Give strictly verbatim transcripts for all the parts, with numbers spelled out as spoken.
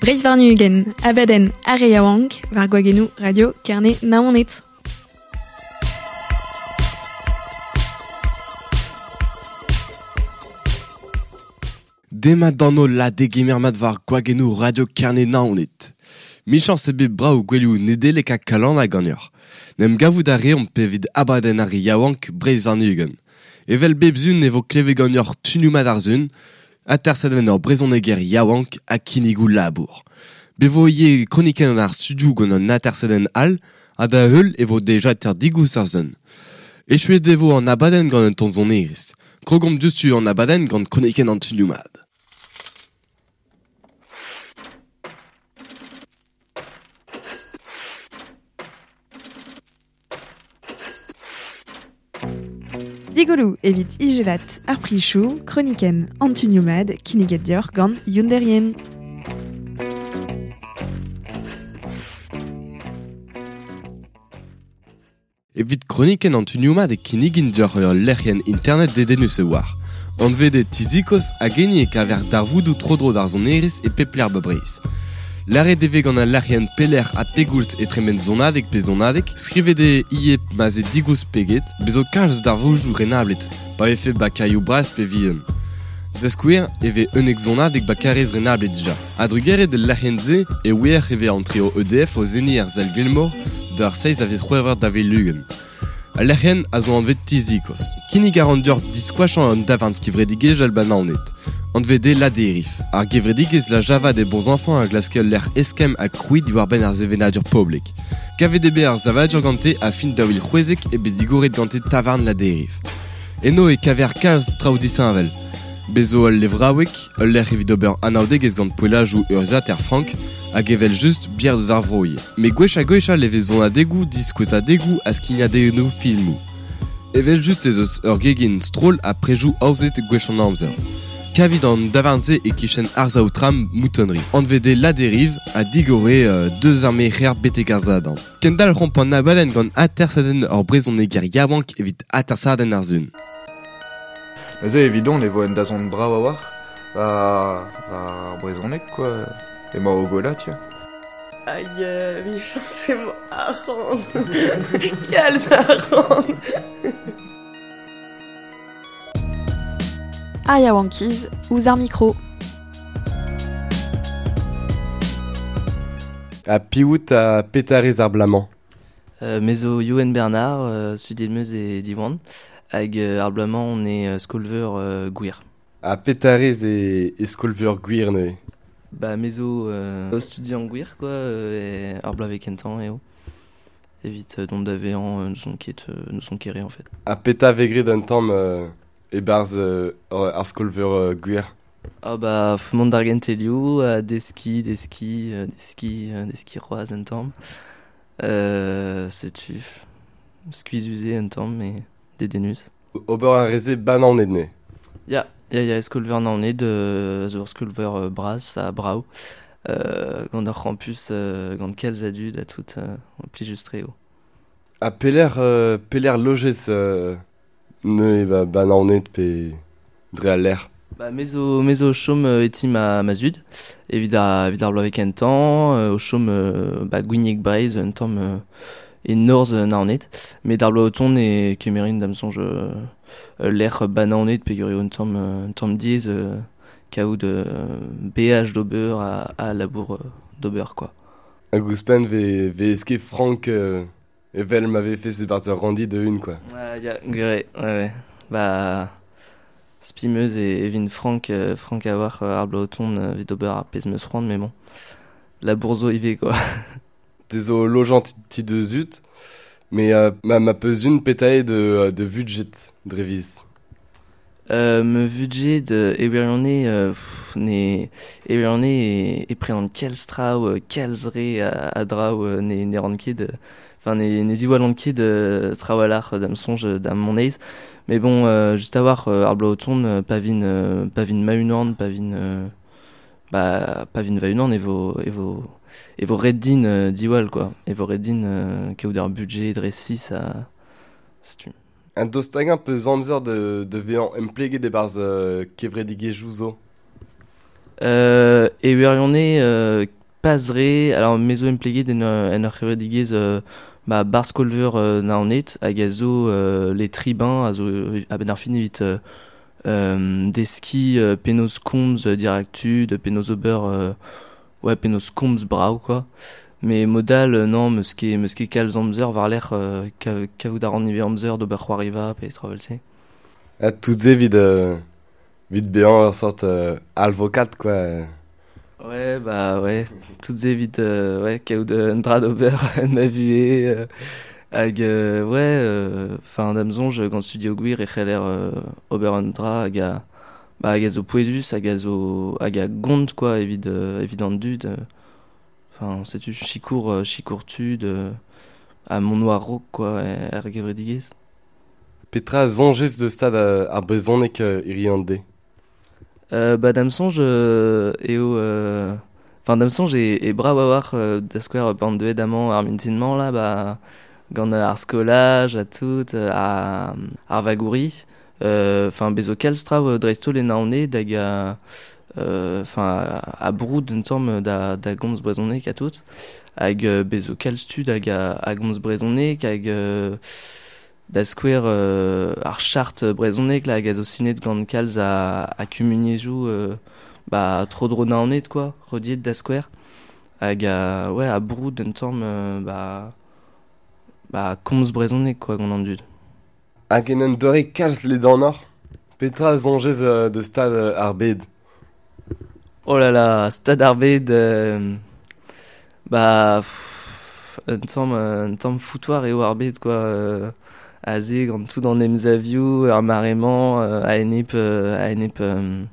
Breiz varnugen, abaden areiaouank, var gwagenu radio karne naonet. Demat d'anno la degemermat var gwagenu radio karne naonet. Michan sebe brao gweliou nedelek a kalan a gagnor. Nem gavout a reom pevid abaden areiaouank Breiz varnugen. Evel bebzun evo kleve gagnor tunumad arzun, atersadven ur brezoneger yaouank a kinigou labour. Bevo ye kroniken ar studiou gant an atersaden al, a da heul evo deja ter digous ar zun. Echue devo an abaden gant un tonzon eris. Krogom dustu an abaden gant kroniken an tunumad. Digolou evit igelat ar prichou, kroniken antunumad, kiniget dior gant yunderien. Evit kroniken antunumad e kinigin dior ur lerien internet dedenu se war. An vede tizikos a geni e kaver darvoudou trodro d'ar zon eris e pepler bebreiz. Lare deve gant a lerien peler a pegoulz e tremen zonadek pe zonadek, skrivede ie maze digous peget, bezo kalz d'ar voujou renablet, pa efe bakayou bras pe vion. Deskouer eve unek zonadek bakarez renablet dija. Adrugere de lerien ze e ouer eve an trio E D F o zeni er zel Gilmore d'ar seiz avet c'hwevret d'ave lugen. A lerien a zo an vet tizikos. Kinig a ran dior diskwachan an davant kivredigej al banaonet. An vede la derif. Ar gevredigez la java des bons enfants a glaskel l'er eskem a kouid diwar ben ar zevenadur publik. Kavedebe ar zavadur gante a fin daouil c'hwezek e bet digoret gante tavarn la derif. Eno e kaver kalz traoudisañvel. Bezo al levraouek, al ler evit ober anaoudegez gant poelajou urzat er frank, hag evel just bier deus ar vroie. Me gwech a gwech a levezon a degou diskouez a degou a skignadeno filmou. Evel just ez eus ur gegin stroll a prejou aouzet gwech an amzer. Kavid an davarnze e kichen arzaoutram moutonnerie. An vede la derive a digore euh, deus ar mecher betek ar zadan. Kendal romp an abaden gant atersaden ur brezoneger yaouank evit atersaden ar zun. Eze evidon ne vo en da zon brav a war, va, va brezonek quoi, e ma o gola tia. Aïe, Michan, c'est moi à rendre. Calze à rendre. Ariawankiz, ouz ar micro. A piout a petarez ar blamant. Euh, Mezo Youen Bernard, euh, sud-Meuse et Diwan, hag euh, ar blamant on est euh, skolver euh, gouir. A petarez e, e skolver gwir ne. Bah Mezo euh, studi en gouir quoi, euh, et ar blave kentan eo. Evit euh, dont d'avean euh, nous sont ket euh, nous sont kéré en fait. A peta vegre d'un tamm euh, e barz euh, ar skolver euh, gwir. Ah bah mont d'argentelio, euh, des skis, des skis, euh, des skis, euh, des skis rois un tamm. Euh, sais-tu, skuizusé un tamm mais des denus. Ober a reze banan edne. Ya, ya ya skolver naonet de zur skolver euh, bras à brau. Euh, gant ar campus euh, gant kelz adu da tout euh, pli just reo. A peler euh, peler logez euh, ne eva bananet pe dre a l'air. Bah mezo mezo chom euh, eti ma ma zud. Evit ar evit ar blavek un temps euh, au chom euh, bah gwinnig breiz un temps euh, et norz euh, naonet. Mais dar blaoton e kemerin dam sonj euh, l'air bananet pe gure un temps euh, un temps diez euh, kaout de euh, B H d'ober à, à labour euh, d'ober quoi. A gouspen ve, ve eske Franck euh, evel m'avait fait ce partir randi de une quoi. Ouais, ya, gure, ouais, ouais. Bah, spimeuse et Evin Franck, euh, Franck a war euh, ar blaoton euh, vid d'ober ar pez meus rand, mais bon. La bourzo I V quoi. Dezo lojant ti de zut, mais euh, ma, ma peus une petae de, de budget drevis. Euh, me budget de Eberionne euh, ne Eberionne et et prenant quel strau euh, calzre à, à drau euh, ne ne ranke de enfin ne ne ziwalanke de strawalar dam songe dam mon aise mais bon euh, juste avoir euh, ar blaoton euh, pavine euh, pavine maunand pavine euh, bah pavine vaunand et vos et vos et vos reddin euh, diwal quoi et vos reddin euh, kaout budget dre six à c'est Un dostag un peu zamzer de, de vean empleget e barz euh, kevredige jouzo. Euh, e wirionne euh, pazre, alors mezo empleget en ur, en ur c'hevredigez euh, bah, barskolver euh, naonet, hag a zo euh, les tribans, a zo euh, a ben ar fin evit euh, euh, deski euh, penaos komz euh, directud, penaos ober, euh, ouais, penaos komz brau, quoi. Mais modal, euh, non, meus ket, meus ket kalz amzer, var l'er euh, ka- kavout ar an iver amzer d'ober c'hoariva, pe travelse. Ah, tout ze vid, euh, vid behan ur sort euh, alvocat, quoi. euh. Ouais, bah ouais, toutes ces vides, euh, ouais, kaout un dra d'ober navue, euh, hag, euh, ouais, enfin, d'amzonj, gant studio gwir e c'heller euh, ober un dra, hag a, bah, hag a zo poedus, hag a zo, hag a gont, quoi, evit, euh, evit an dud, enfin, setu, chikour, euh, chikour tud, euh, a mon noir rok, quoi, er gevredigez. Petra zongez de stad euh, ar brezhoneg euh, iriande. Euh, bah, d'amsonj, euh, eo, euh, enfin, d'amsonj e, e bra war euh, da skouer band de edamant ar mintinman, là, bah, gant ar skolaj, a tout, euh, a, ar vagouri, enfin, euh, bezo kalstrav euh, dreistol e naone, dag a, enfin, euh, a, a broud un tamm da, da gomz brezhoneg a tout, hag euh, bezo kalstud hag a, a gomz brezhoneg, hag, euh, da skouer euh, ar chart brezhoneg là hag a zo sinet gant kalz a, a kumuniezhou euh, bah tro dro naonet quoi, rediet da skouer hag a, ouais, a broud un tamm euh, bah bah komz brezhoneg quoi gant an dud. Hag en an dore kalz le danor. Petra zongez euh, de stad euh, ar bed. Oh là là, stad ar bed, euh, bah pff, un tamm euh, un tamm foutoir eo ar bed quoi, euh, a ze gant tout an emzavioù, ar marement, euh, a enep, euh, a enep euh,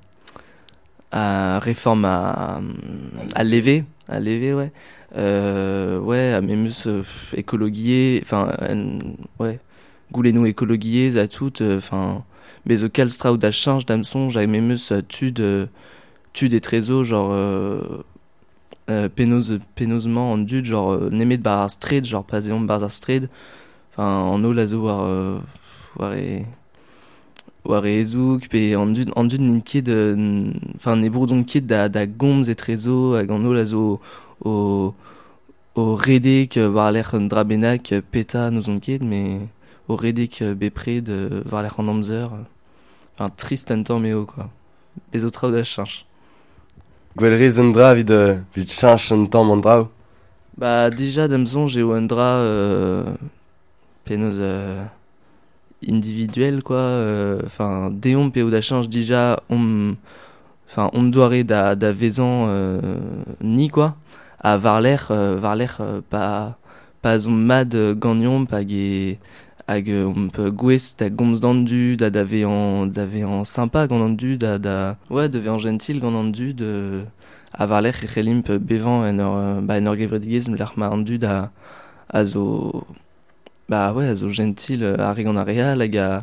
a réforme à, à lever, à lever, ouais. Euh, ouais, à memus euh, écologier, enfin, euh, ouais, goulenou écologier, à tout, enfin, mais au kalstra ou da change d'amson, j'ai memus tud, euh, tud et trésor, genre, euh, euh, pénose, pénosement en dud, genre, euh, nemet bar ar stred, genre, pas éon bar ar stred, enfin, en eau lazo war, euh, war e, war e ezouk, pe an dud, an dud n'in ket, enfin, ne broudon ket da, da gomz et trezo, hag an eau lazo o, o redek war l'er un drabenak peta nous on ket, mais o redek bepred war l'er an amzer, enfin, trist un tamm eo, quoi. Bez o traoù da chanch. Gwellrez un dra vid, euh, vid chanch un tamm an drao. Bah, déjà, d'amzon, j'ai un dra, euh, penaos euh, individuel quoi, enfin euh, deomp eo da chanj dija on enfin on doare da da vezan euh, ni quoi a varler euh, varler euh, pas pas on mad gagnon hag e hag on peut gwez da gomz dandu da dave en dave en sympa gandandu da da ouais dave en gentil gandandu de a varler e c'helimp bevan en ur ba en ur gevredigez l'ar ma andu da a zo bah ouais, zo gentil, a regan a real, hag a,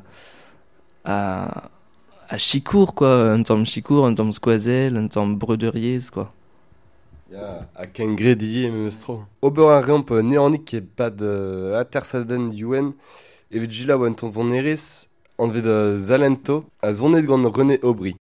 a, a chikour, quoi, un tamm chikour, un tamm skoazel, un tamm breuderiez, quoi. Ya, a ken grediye meus tro. Ober ar ramp neornik e pad uh, atersaden youen, evit jila oan ton zon erez, an vet uh, zalento, a zonet gant René Aubry.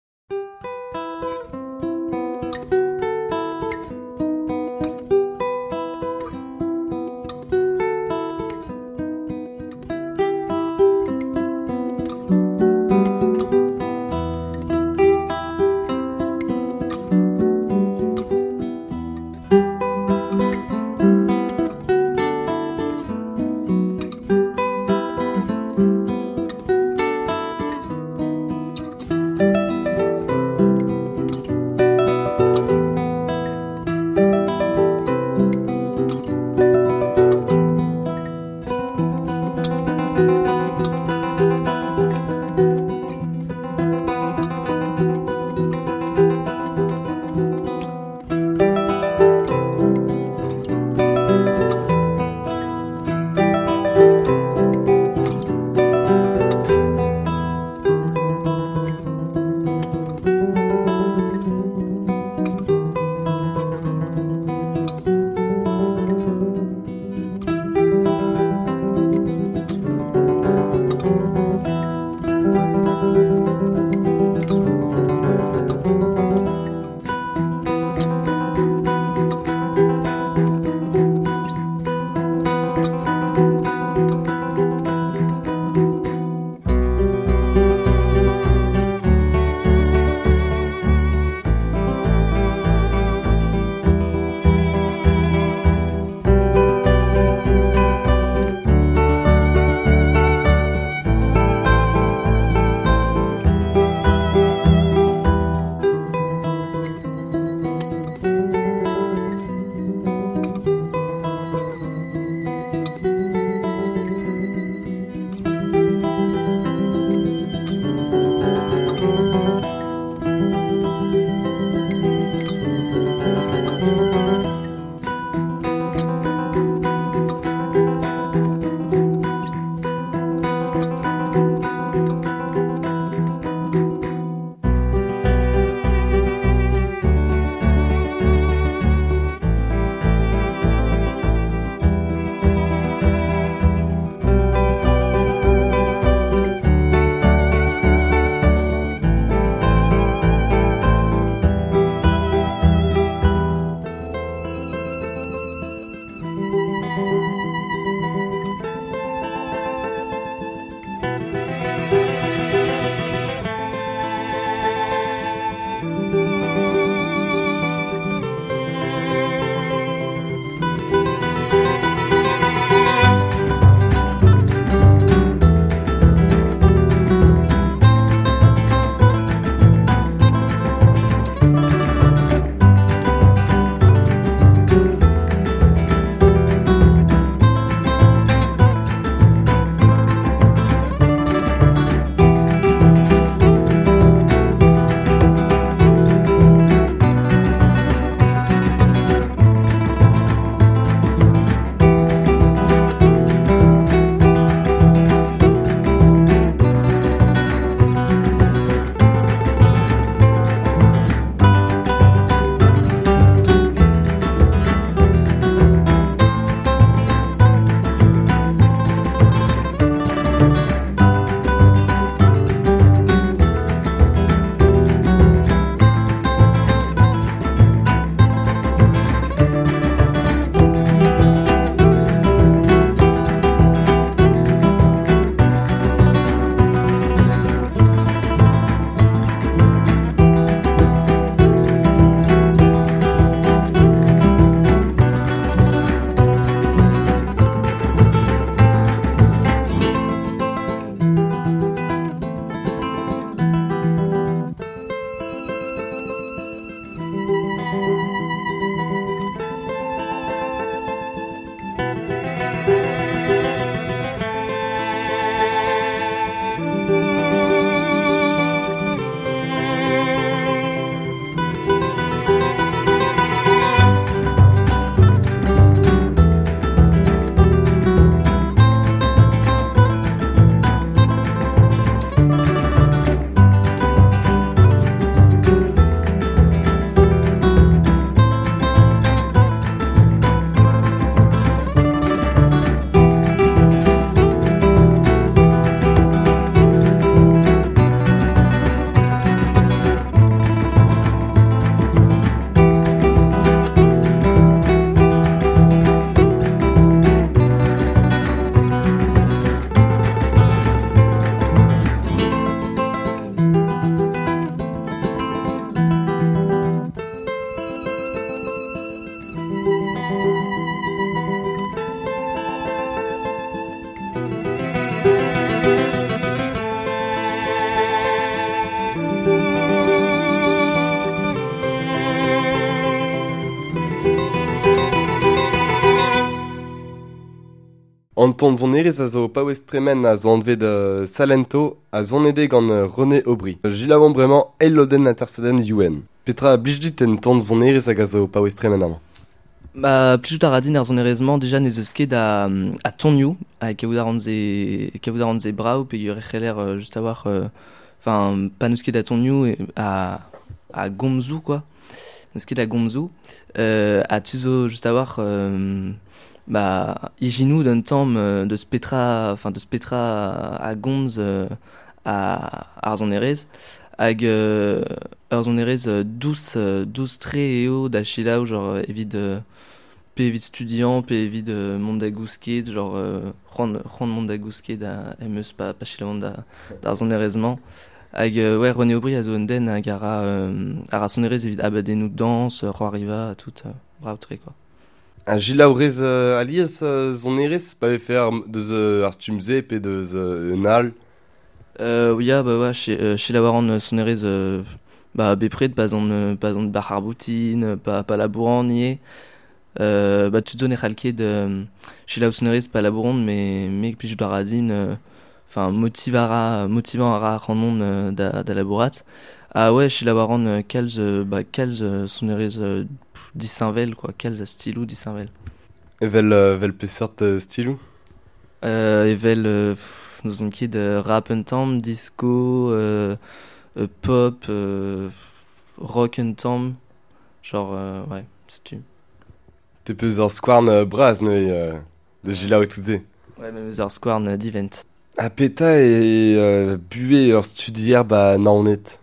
Anton zon erez a zo paouestremen a zo anvet de Salento a zon ede gant uh, René Aubry. Jilavon bremañ elloden intersaden Yuen. Petra blijdit en tont zon erez hag a zo paouestremen amañ. Bah, plijout a radin ar zonerezman, deja ne eus ket a, a tonioù, a kavout a ranze, kavout a ranze brao, pe ur echeler euh, just a war, enfin, euh, pa neus ket a tonioù a, a gomzou, quoi. Neus ket a gomzou, euh, a tuzo just a war, euh, bah, ijinou d'un tamm euh, de spetra, enfin, de spetra a gomz euh, a, ar zonerez, hag euh, ur zonerez euh, douze, euh, douze tre eo da chilaou, genre, evit... Euh, pe evit studiant, pe evit euh, mont da gousket, genre euh, c'hoant mont da gousket da em eus pa, pa chilamant da, da zonerezman. Hag, euh, ouais, René Aubry a zo un den hag ara, euh, ara sonerez evit abadennoù dans, euh, Roi-Riva, tout, euh, bravo tre, quoi. A jilaourez uh, aliez uh, zon erez pa vefe ar, deus uh, ar stumze pe deus uh, un al. Euh, oui, ah, bah, ouais, chez, euh, chez la waran sonerez, euh, bah, bepred, pas on, pas on bar arboutine, pas, pas labouran, nié. Euh, bah, tu donnes ralqué de chez la sonerez, pas labouran, mais, mais, puis je dois radine, enfin, euh, motivara, motivant à rendre euh, da, da labourat. Ah ouais, chez la waran, euh, quels, euh, bah, quels euh, sonerez, euh, distinvel, quoi, quels a stylou distinvel. Evel, uh, vel pesert uh, stilou. Euh, evel, euh, nous un kid de rap un temps, disco, euh, euh, pop, euh, rock un temps, genre, euh, ouais, c'est tu. Te peus ur skouarn uh, braz neuiñ uh, de jilaou touze. Ouais, même ur skouarn uh, divent. A peta e uh, bué ur studier ba naonet.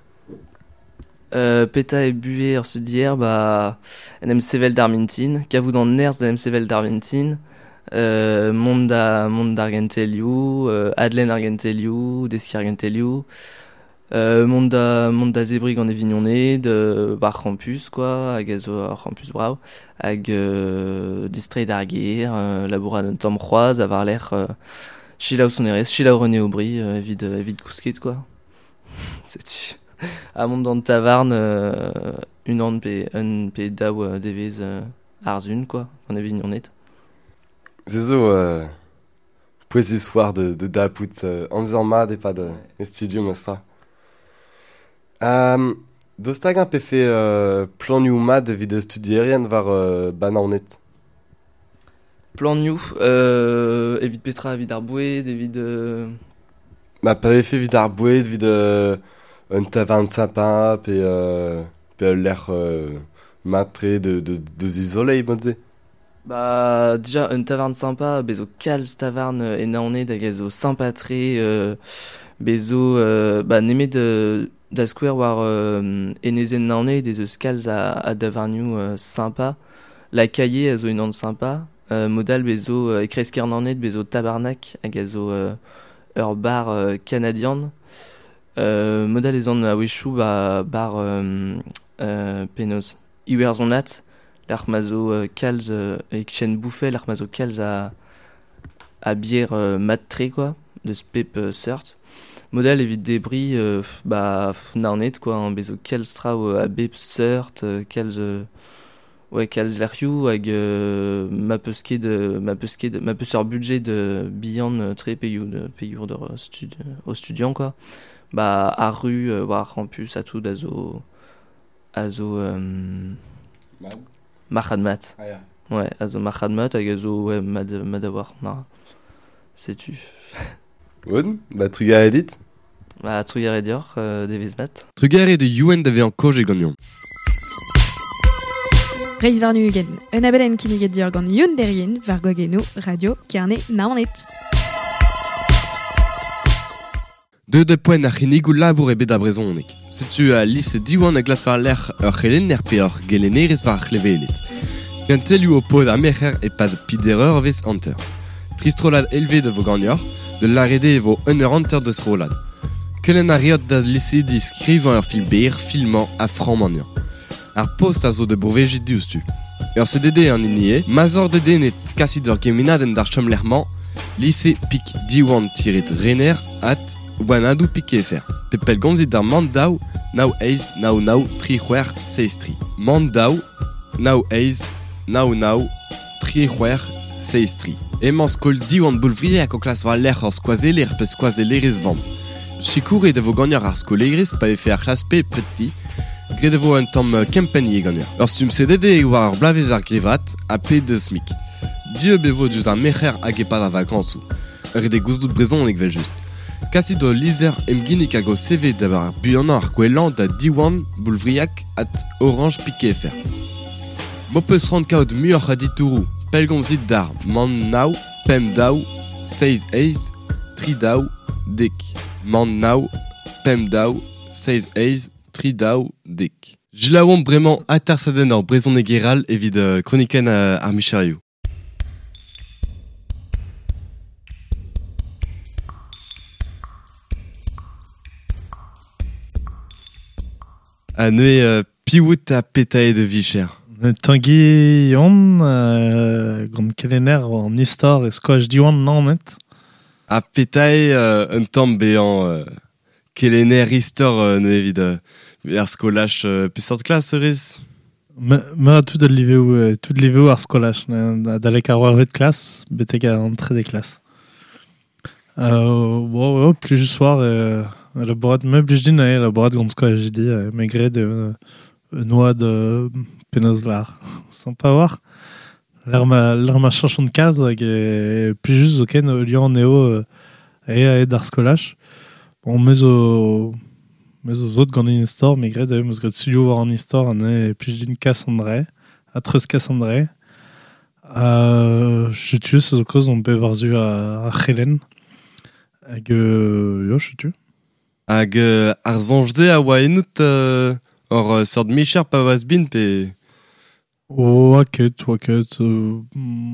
Euh, peta e bué ur studier ba en em sevel d'armintin, kavout an nerz d'en em sevel d'armintin, euh, mont da mont d'argentelioù, euh, adlen argentelioù, deski argentelioù, euh, mont da mont da zebrig an evignonnet, de bar campus, quoi, hag a zo ar campus brao, hag euh, distrait d'arguer, euh, labourat un tamm c'hoaz, avar l'air euh, chilaou sonerez, chilaou René Aubry, euh, evit, euh, evit kousket, quoi. C'est tu. A mont d'an tavarn, euh, un an pe, un pe daou euh, devez euh, arzun, quoi, an evignonnet. C'est zo, euh, pouezus war de, de da pout euh, amzer mat e pa de ouais. Studium astra. Um, Dostag un pe fe euh, planioù mat evit de studierien var euh, banaonet. Plan new, euh, evit petra evit ar boued, evit... Euh... Ma pa vefe evit ar boued, evit euh, un tavarn sympa, pe, euh, pe l'air euh, matre de, de, de zizolei, modze. Bah, déjà, un tavarn sympa, bezo kalz tavarn e naonet hag a zo sympatre, euh, bezo, euh, bah, nemet de... da skouer war euh, enezen naonet, des eus kalz a, a davarnioù euh, sympa. La cahier a zo un an sympa. Euh, modal bezo euh, e kresker naonet bezo tabarnak hag a zo euh, ur bar euh, canadian. Euh, modal ez an a wechou ba bar euh, euh, penaos iwer zonat, l'ar ma zo euh, kalz euh, e chen bouffet, l'ar ma zo kalz a, a bière euh, mat tre, quoi, de spep euh, seurt. Modal evit debris, euh, bah, naonet, quoi, hein, bezo kalz trao euh, a bep seurt, euh, kalz... Euh, ouais, kalz l'erioù hag euh, ma peus ket de ma peus ket ma peus ur budget de bihan euh, tre peioù de peioù de stud au studiant, quoi. Bah, a rue euh, war campus a tout azo azo euh, Mahadmat. Ah, yeah. Ouais, azo Mahadmat hag azo ouais mad madawar. Non. C'est tu. Won, bah trugar edit. Bah trugar edior euh, devez mat. Trugar e de Yuen d'ave an koj e gagnon. Reiz varnu ugen, un abelen kiniget dior gant Youn derien var gwageno radio kerne naonet. De de poen ar c'hinigou labour e bet a brezonek. Setu a lis diwan a glas var l'er ur c'helenner pe ur gelenerez var c'hlevelet. Gantelioù o pod a mecher e pad pidereur vez anter. Tristrolad elve de vo gagnor, de l'arrede e vo un eur anter de srolad. Kelen a riot da lise di skrivan ur fil beer, filman a franmanian. Ar post a zo de bourvejit dioustu. Ur C D D an inie, mazor de D net kasit ur geminaden d'ar chomlerman, lise pik diwan tiret rener at wanadou pik efer. Pepel gomzit d'ar mandaou, nao eiz, nao nao, tri c'hwer, seiz tri. Mandaou, nao eiz, nao nao, tri c'hwer, seiz tri. Emañ skol diwan boulvriak o klas war l'er ar skoazeler pe skoazeleris vant. Chikour de vo gagneur ar skoleris pa efe ar klas pe preti, gret vo un tamm kempenni gagneur. Ur stum sedede war ar blavez ar grevat a pe de smik. Dieu bevo diouz ar mecher hag e pad ar vakañsou. Ur de gouzdout brezonek vel just. Kasi do lizer emginnik hag o C V da ar buan ar gwelan da diwan boulvriak at orange pike efer. Mo peus rand kaout muur a ditourou, pelgom zit dar man nao, pem dao, seiz eiz, tri dao, dik. Man nao, pem dao, seiz eiz, tri dao, dik. Jilaouan bremañ atarsaden ar brezon egeral evit uh, kroniken uh, ar michariou. Ha neue uh, pivout a petae de vicher. Tanguy on, euh, gant kelener an istor e skoaj diwan nanet. A petae uh, un tamm behan uh, kelener istor uh, ne evit uh, ar skolach uh, pesart klas euriz. Me a tout ad liveo, euh, tout liveo ar skolach. Dalek ar warvet klas, betek a antre de klas. Euh, wow, wow, plus juste soir, euh, laborat, me blij din a laborat gant skoaj di, euh, me gret de euh, noa de penaos lar. Sans pas voir. L'ar ma, l'ar ma chanchon de kaz hag e plus juste zo ken o liant neo e a e d'ar skolach. Bon, mez o mez o zot gant in istor, me gret e meus gret studio war an istor an e plus din Cassandre, a treus Cassandre. Euh, chutu, se zo koz on pe varzu a, a Chelen. Hag euh, yo, chutu. Hag uh, ar zanjze a oa enout uh, or uh, sort micher pa vaz bin pe... O, aket, o aket. Euh,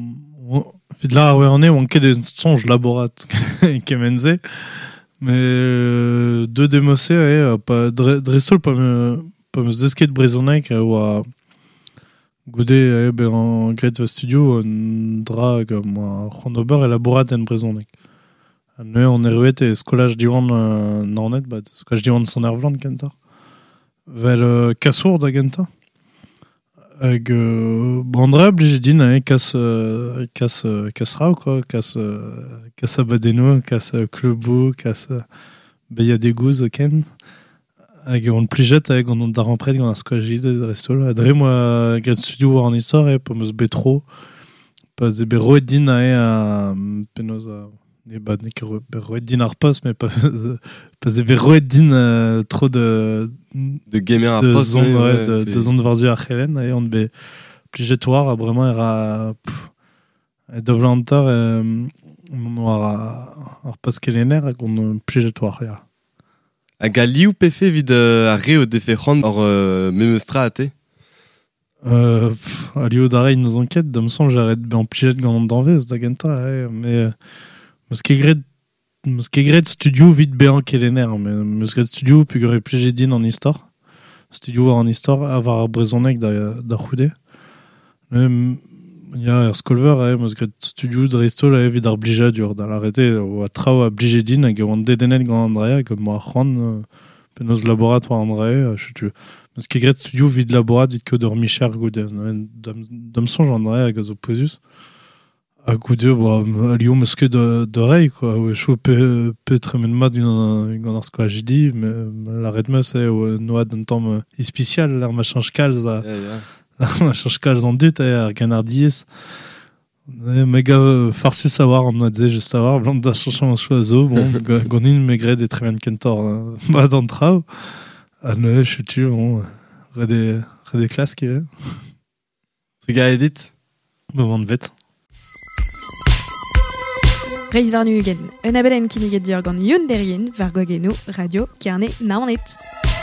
Vid la ar ane oan ket en sonj laborat kemenze. Me euh, de demose e, pa drestol pa me pa me zesket brezonek oa goude e ben an gret va studio an dra gam a c'honober e laborat en brezonek. Ne on eruet e skolaj diwan uh, nanet, bat skolaj diwan son ervlant kentar. Vel uh, kasour da genta. Hag euh, bandra blij din e kas uh, kas uh, kas rao quoi, kas uh, kas abadeno, kas uh, klubou, kas uh, beya degouz ken. Hag on plijet hag on dar an pred gant ar skoajid de restol. Adre moi gret studio war an istor e pa meus betro. Pa ze be roet din a e a penoz a... Et bah, ne ket roet din ar post, mais pas pas e roet din uh, trop de de gamer ar de post zon, ouais, ouais, de, de zon varzu ar Chelen, et on be plijet war, vraiment era e dovlantar on war ar post kelener hag on plijet war ya. Hag a liou pefe vid uh, a re o defe c'hant or uh, memeustra a te? Euh, a liou da re in eus enket, da m'son j'arret ben plijet gant d'anvez da genta, ouais, mais meus ket gret meus ket gret studio vit behan kelener, mais meus gret studio pu gret plijet din an istor. Studio war an istor a var ar brezonek da, da c'houde. Mais ya ar skolver e meus gret studio drestol a evit ar blijadur da l'arrete oa trao a blijet din hag oan dedenet gant Andrea hag ma c'hant penaos laborat war Andrea, chutu. Meus ket gret studio vit laborat vit ket ur micher goude. Dam sonj Andrea hag a zo poezus. A goude, bah, a lio meus ket d'oreil, quoi. Ouais, chou pe, pe tremen mat gant ar skoaj di, mais la red meus e o noad un tamm ispicial, l'ar ma chanj kalz a... Yeah, yeah. L'ar ma chanj kalz an dut, e, ar gant ar diez. Mega farsus a war an noad ze just a war, blant da chanchan an chou a zo, bon, gant in me gret e tremen kentor mat an traoù. A ne, chutu, bon, red e, red e klas ki, Triga edit? Bon, an vet. Reiz var nu ugent, un abelen kiniget dior gant youn derien var gogeno radio kerne naonet.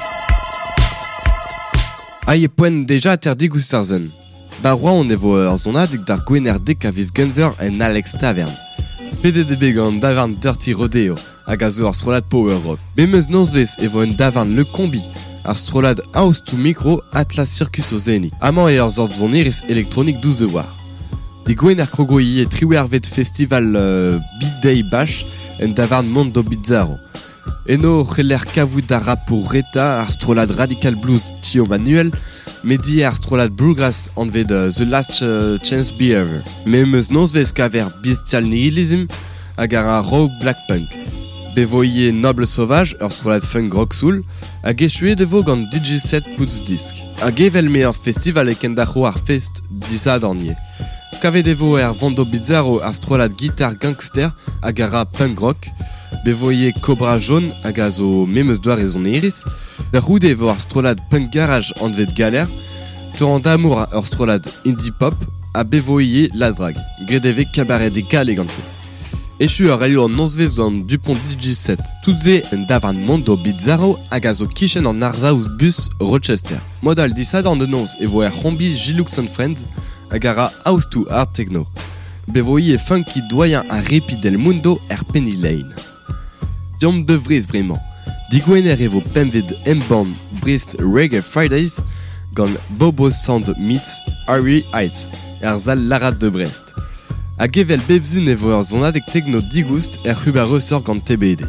Ha ye poen deja a terdig oustarzen. Ba roa on evo ur zonad eg dar gwener dek a viz Gunver en Alex Tavern. P D D B gant davern Dirty Rodeo hag a zo ar strolad Power Rock. Be meus nozvez evo en davern Le Combi ar strolad House to Micro Atlas Circus o Zeni. Amañ e ur zord zon eris elektronik douze war. De gwener krogoi e triwe ar vet festival uh, Big Day Bash en davern Mondo Bizarro. Eno c'heller kavout da rap o reta ar strolad Radical Blues Tio Manuel Medi ar strolad bluegrass anvet uh, The Last uh, Chance Be Ever. Me meus nozvez kaver bestial nihilism hag ar rock black punk. Bevoie Noble Sauvage ur strolad funk rock soul hag echue devo gant D J set putz disk. Hag evel me ur festival e kendac'ho ar fest disad ornie. Kavet devo er Vando Bizarro ar strolad guitar gangster hag ar rap punk rock. Bevoie Cobra Jaune hag a zo memeus doar e zon eris. Da roude vo ar strolad punk garage anvet galer. Torant d'amour ur strolad indie pop a bevoie la drag. Gredeve kabaret de galegante. Echu ur raio an nozvez an Dupont D J set. Toutze en davan Mondo Bizarro hag a zo kichen an arzaouz bus Rochester. Modal disad an de noz e vo er c'hombi Gilux and Friends hag a ra House to Art Techno. Bevoie funky doyen a repi del mundo er Penny Lane. Diom de vrez bremañ. Digwener evo pemved M-Band Brest Reggae Fridays gant Bobo Sound meets Harry Heights er zal larat de Brest. Hag evel bebzun evo ur zonadek techno digoust er c'hub a ressort gant T B D.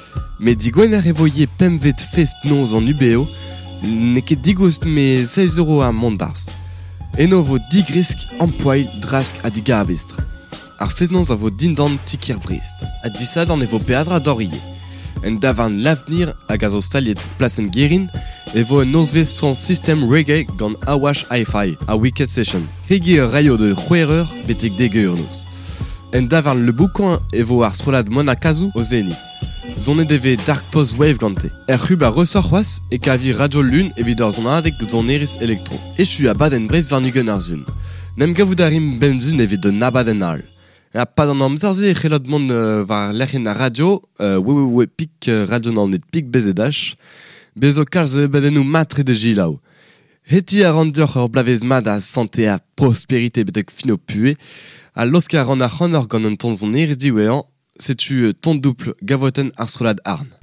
Me digwener evoie pemved fest noz an U B O ne ket digoust me seiz euro a Montbars. Eno vo digrisk empoil drask a digarbistre. Ar fest noz a vo dindan tikir Brest. A disad an evo peadra dorrie. En davan l'avenir hag a zo staliet plasen gerin e vo en nozvez son system reggae gant Awash Hi-Fi a Wicked Session. Regi ur raio de c'hwereur betek dege ur noz. En davan le boukan e vo ar strolad Monakazu o Zeni. Zon e deve Dark Post Wave gante. Er c'hub a ressort c'hoaz e kavi Radio Lun evit ur zon adek zon eris elektro. Echu a baden Brest varnugen ar zun. Nem gavout arim bemzun evit de nabaden al. A pad an amzarze e c'helot mont uh, war lec'hen a radio, uh, we we we pik uh, radio nan net pik bezedach, bezo kalz e badenou matre de jilaou. Heti a randur ur blavez mad a santé a prospérité betek fino pue, a losk a ran a c'honor gant un tonzon eris diwean, setu uh, ton douple gavoten ar strolad arn.